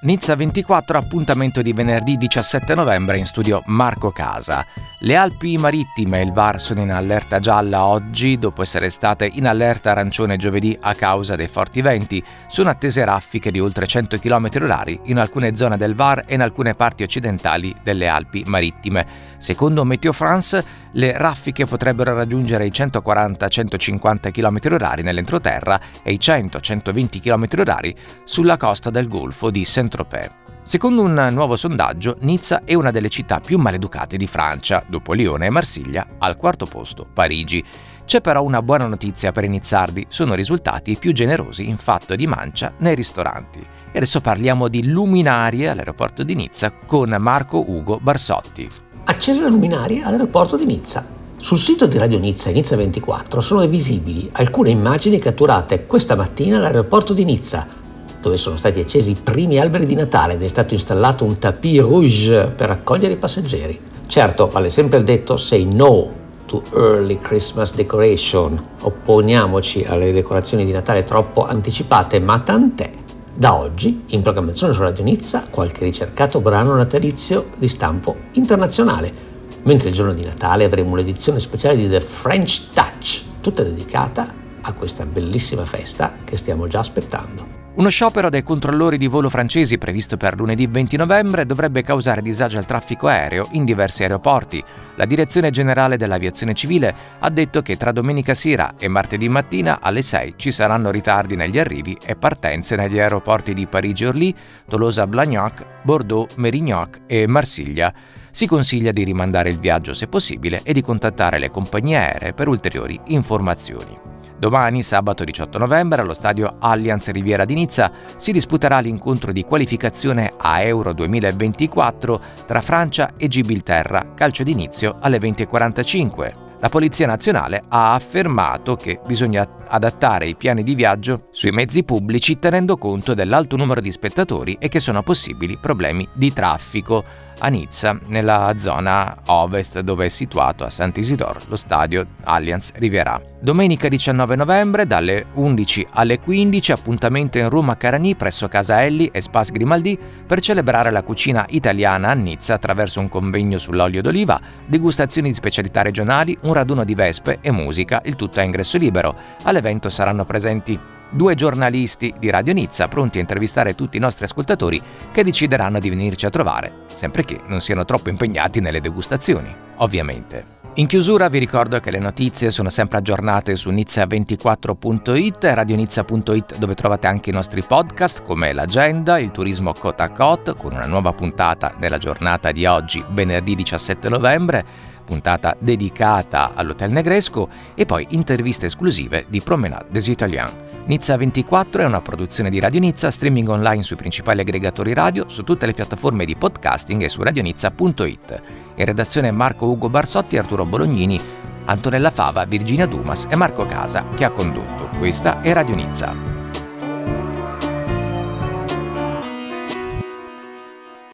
Nizza 24, appuntamento di venerdì 17 novembre, in studio Marco Casa. Le Alpi Marittime e il VAR sono in allerta gialla oggi, dopo essere state in allerta arancione giovedì a causa dei forti venti. Sono attese raffiche di oltre 100 km/h in alcune zone del VAR e in alcune parti occidentali delle Alpi Marittime. Secondo Meteo France, le raffiche potrebbero raggiungere i 140-150 km/h nell'entroterra e i 100-120 km/h sulla costa del Golfo di Saint-Tropez. Secondo un nuovo sondaggio, Nizza è una delle città più maleducate di Francia, dopo Lione e Marsiglia, al quarto posto Parigi. C'è però una buona notizia per i nizzardi: sono risultati i più generosi in fatto di mancia nei ristoranti. E adesso parliamo di luminarie all'aeroporto di Nizza con Marco Ugo Barsotti. Accese le luminarie all'aeroporto di Nizza. Sul sito di Radio Nizza e Nizza 24 sono visibili alcune immagini catturate questa mattina all'aeroporto di Nizza, dove sono stati accesi i primi alberi di Natale ed è stato installato un tapis rouge per accogliere i passeggeri. Certo, vale sempre il detto say no to early Christmas decoration, opponiamoci alle decorazioni di Natale troppo anticipate, ma tant'è. Da oggi, in programmazione su Radio Nizza, qualche ricercato brano natalizio di stampo internazionale, mentre il giorno di Natale avremo un'edizione speciale di The French Touch, tutta dedicata a questa bellissima festa che stiamo già aspettando. Uno sciopero dei controllori di volo francesi previsto per lunedì 20 novembre dovrebbe causare disagio al traffico aereo in diversi aeroporti. La Direzione Generale dell'Aviazione Civile ha detto che tra domenica sera e martedì mattina alle 6 ci saranno ritardi negli arrivi e partenze negli aeroporti di Parigi-Orly, Tolosa-Blagnac, Bordeaux-Mérignac e Marsiglia. Si consiglia di rimandare il viaggio se possibile e di contattare le compagnie aeree per ulteriori informazioni. Domani, sabato 18 novembre, allo stadio Allianz Riviera di Nizza si disputerà l'incontro di qualificazione a Euro 2024 tra Francia e Gibilterra, calcio d'inizio alle 20:45. La Polizia Nazionale ha affermato che bisogna adattare i piani di viaggio sui mezzi pubblici tenendo conto dell'alto numero di spettatori e che sono possibili problemi di traffico a Nizza, nella zona ovest dove è situato a Saint-Isidore lo stadio Allianz Riviera. Domenica 19 novembre dalle 11 alle 15 appuntamento in Roma Carani presso Casa Elli e Spas Grimaldi per celebrare la cucina italiana a Nizza attraverso un convegno sull'olio d'oliva, degustazioni di specialità regionali, un raduno di vespe e musica, il tutto a ingresso libero. All'evento saranno presenti 2 giornalisti di Radio Nizza pronti a intervistare tutti i nostri ascoltatori che decideranno di venirci a trovare, sempre che non siano troppo impegnati nelle degustazioni, ovviamente. In chiusura vi ricordo che le notizie sono sempre aggiornate su nizza24.it e radionizza.it, dove trovate anche i nostri podcast come l'agenda, il turismo Côte à Côte, con una nuova puntata nella giornata di oggi, venerdì 17 novembre, puntata dedicata all'Hotel Negresco, e poi interviste esclusive di Promenade des Italiens. Nizza 24 è una produzione di Radio Nizza, streaming online sui principali aggregatori radio, su tutte le piattaforme di podcasting e su radionizza.it. In redazione Marco Ugo Barsotti, Arturo Bolognini, Antonella Fava, Virginia Dumas e Marco Casa, che ha condotto. Questa è Radio Nizza.